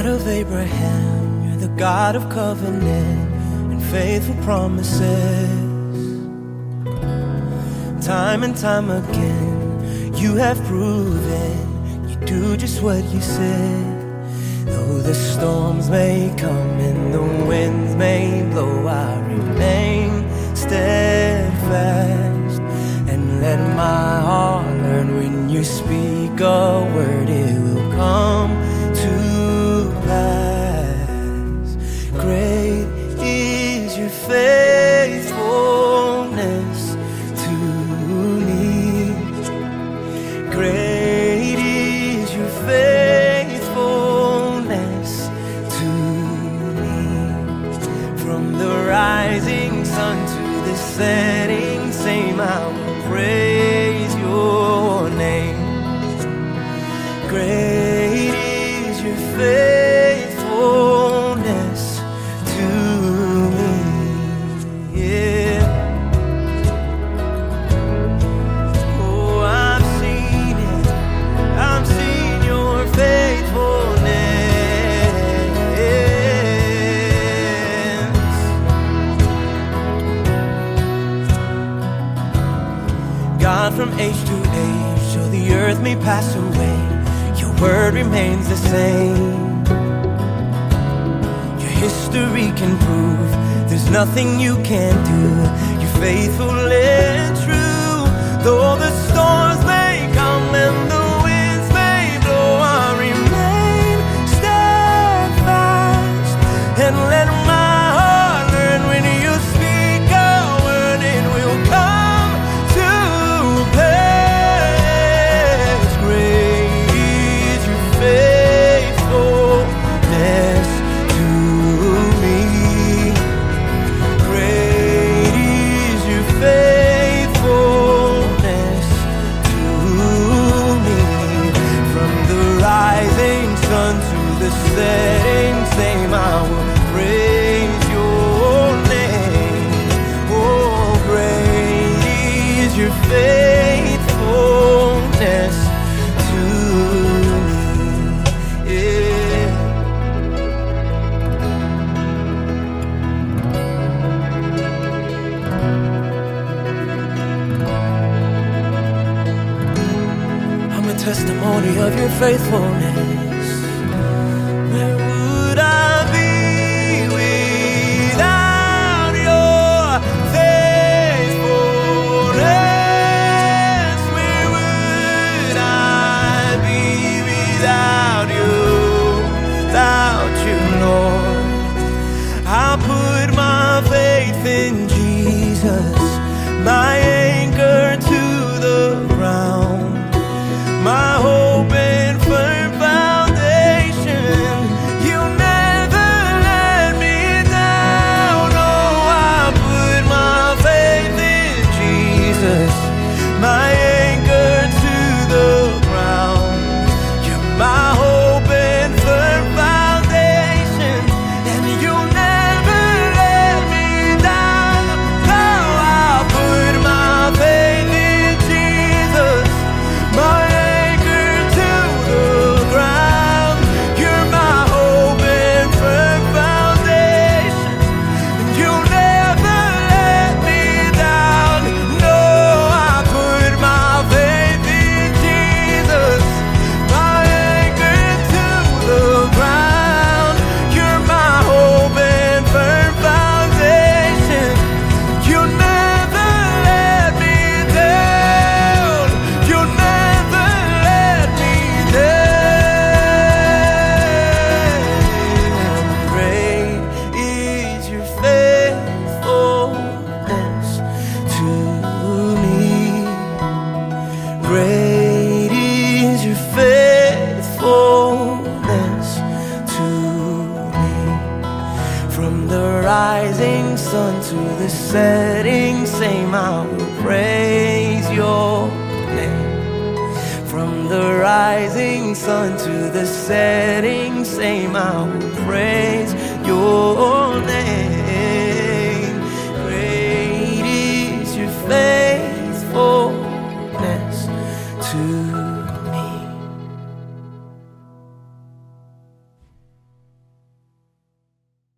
God of Abraham, you're the God of covenant and faithful promises. Time and time again, you have proven you do just what you said. Though the storms may come and the winds may blow, I remain steadfast and let my heart learn when you speak a word, it will come to pass. Great is your faithfulness to me. Great is your faithfulness to me. From the rising sun to the setting same, I will praise your name. Great is your faithfulness to me. Yeah. Oh, I've seen it. I've seen your faithfulness. God, from age to age, though the earth may pass away, your word remains the same. Your history can prove there's nothing you can't do. You're faithful and true. Though the storms may come and the winds may blow, I remain steadfast and let my heart learn when you speak a word, it will come to pass. Great is your faithfulness to me. Great is your faithfulness to me. From the rising sun to the setting same, I will praise your name. Oh, great is your faithfulness to me. Yeah. I'm a testimony of your faithfulness. Where would I be without your faithfulness? Where would I be without you, Lord? I put my faith in Jesus, my anchor to the ground, my hope and firm foundation. You never let me down. Oh, I put my faith in Jesus, my anchor to the ground. You're my hope and firm foundation, and you never let me down. No, I put my faith in Jesus, my anchor to the ground. You're my hope and firm foundation, and you never let me down. No, I put my faith in Jesus, my anchor to the ground. You're my hope and firm foundation. You never let me down. You never let me down. Great is your faithfulness to me. Great is your faithfulness to me. From the rising sun to the setting same, I will praise your name. From the rising sun to the setting same, I will praise